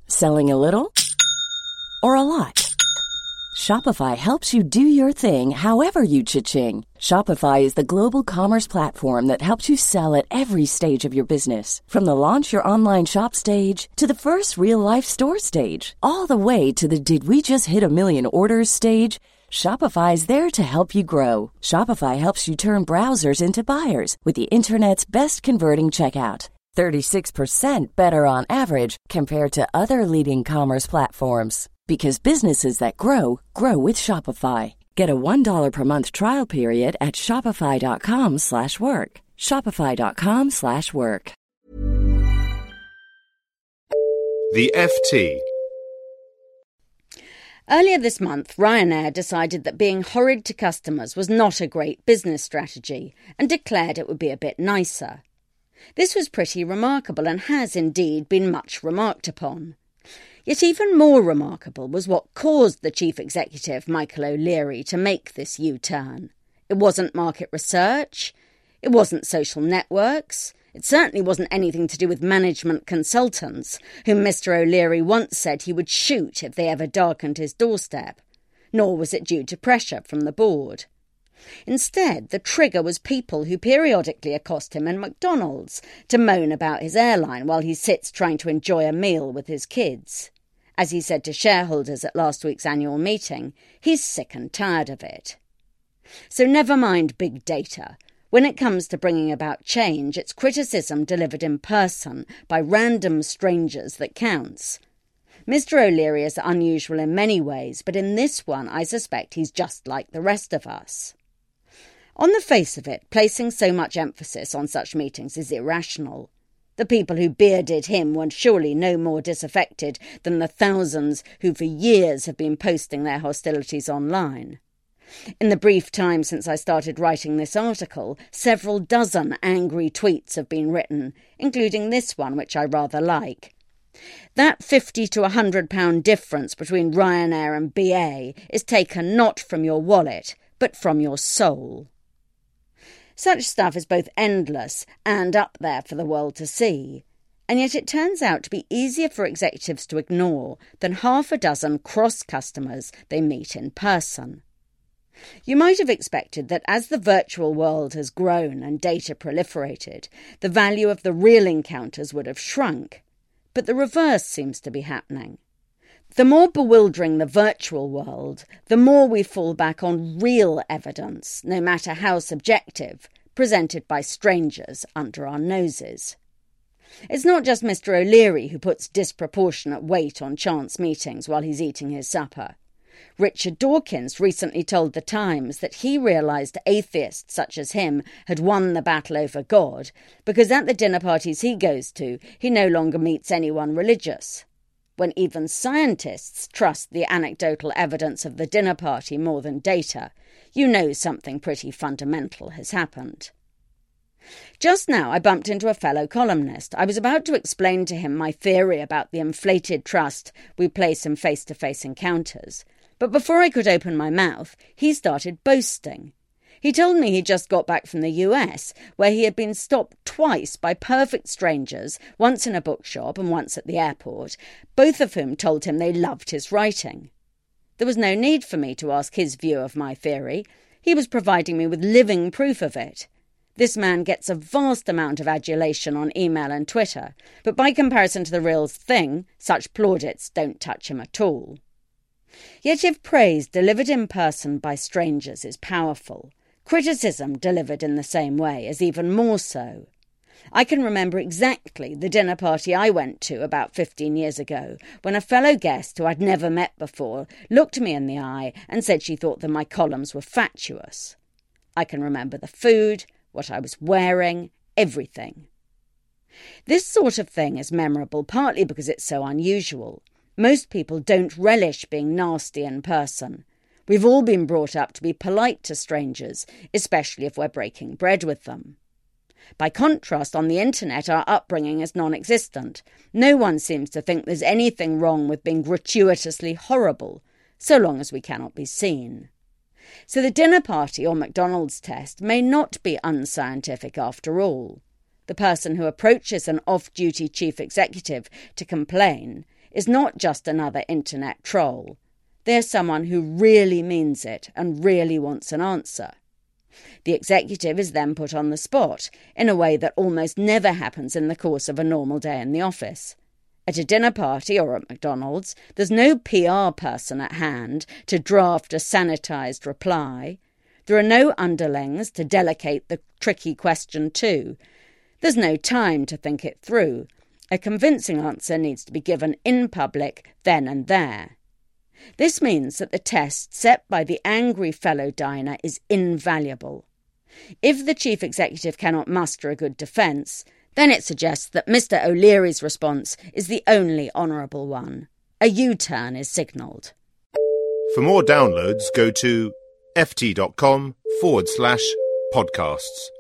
Selling a little or a lot? Shopify helps you do your thing however you cha-ching. Shopify is the global commerce platform that helps you sell at every stage of your business. From the launch your online shop stage to the first real-life store stage, all the way to the did we just hit a million orders stage. Shopify is there to help you grow. Shopify helps you turn browsers into buyers with the internet's best converting checkout. 36% better on average compared to other leading commerce platforms. Because businesses that grow, grow with Shopify. Get a $1 per month trial period at shopify.com/work. Shopify.com/work. The FT. Earlier this month, Ryanair decided that being horrid to customers was not a great business strategy and declared it would be a bit nicer. This was pretty remarkable and has indeed been much remarked upon. Yet even more remarkable was what caused the chief executive, Michael O'Leary, to make this U-turn. It wasn't market research, it wasn't social networks, it certainly wasn't anything to do with management consultants, whom Mr. O'Leary once said he would shoot if they ever darkened his doorstep, nor was it due to pressure from the board. Instead, the trigger was people who periodically accost him in McDonald's to moan about his airline while he sits trying to enjoy a meal with his kids. As he said to shareholders at last week's annual meeting, he's sick and tired of it. So never mind big data. When it comes to bringing about change, it's criticism delivered in person by random strangers that counts. Mr. O'Leary is unusual in many ways, but in this one I suspect he's just like the rest of us. On the face of it, placing so much emphasis on such meetings is irrational. The people who bearded him were surely no more disaffected than the thousands who for years have been posting their hostilities online. In the brief time since I started writing this article, several dozen angry tweets have been written, including this one, which I rather like. That £50 to £100 difference between Ryanair and BA is taken not from your wallet, but from your soul. Such stuff is both endless and up there for the world to see, and yet it turns out to be easier for executives to ignore than half a dozen cross-customers they meet in person. You might have expected that as the virtual world has grown and data proliferated, the value of the real encounters would have shrunk, but the reverse seems to be happening. The more bewildering the virtual world, the more we fall back on real evidence, no matter how subjective, presented by strangers under our noses. It's not just Mr. O'Leary who puts disproportionate weight on chance meetings while he's eating his supper. Richard Dawkins recently told The Times that he realised atheists such as him had won the battle over God because at the dinner parties he goes to, he no longer meets anyone religious. When even scientists trust the anecdotal evidence of the dinner party more than data, you know something pretty fundamental has happened. Just now I bumped into a fellow columnist. I was about to explain to him my theory about the inflated trust we place in face-to-face encounters, but before I could open my mouth, he started boasting. He told me he'd just got back from the US, where he had been stopped twice by perfect strangers, once in a bookshop and once at the airport, both of whom told him they loved his writing. There was no need for me to ask his view of my theory. He was providing me with living proof of it. This man gets a vast amount of adulation on email and Twitter, but by comparison to the real thing, such plaudits don't touch him at all. Yet if praise delivered in person by strangers is powerful, criticism delivered in the same way is even more so. I can remember exactly the dinner party I went to about 15 years ago when a fellow guest who I'd never met before looked me in the eye and said she thought that my columns were fatuous. I can remember the food, what I was wearing, everything. This sort of thing is memorable partly because it's so unusual. Most people don't relish being nasty in person. We've all been brought up to be polite to strangers, especially if we're breaking bread with them. By contrast, on the internet, our upbringing is non-existent. No one seems to think there's anything wrong with being gratuitously horrible, so long as we cannot be seen. So the dinner party or McDonald's test may not be unscientific after all. The person who approaches an off-duty chief executive to complain is not just another internet troll. They're someone who really means it and really wants an answer. The executive is then put on the spot in a way that almost never happens in the course of a normal day in the office. At a dinner party or at McDonald's, there's no PR person at hand to draft a sanitised reply. There are no underlings to delegate the tricky question to. There's no time to think it through. A convincing answer needs to be given in public then and there. This means that the test set by the angry fellow diner is invaluable. If the chief executive cannot muster a good defence, then it suggests that Mr. O'Leary's response is the only honourable one. A U-turn is signalled. For more downloads, go to ft.com/podcasts.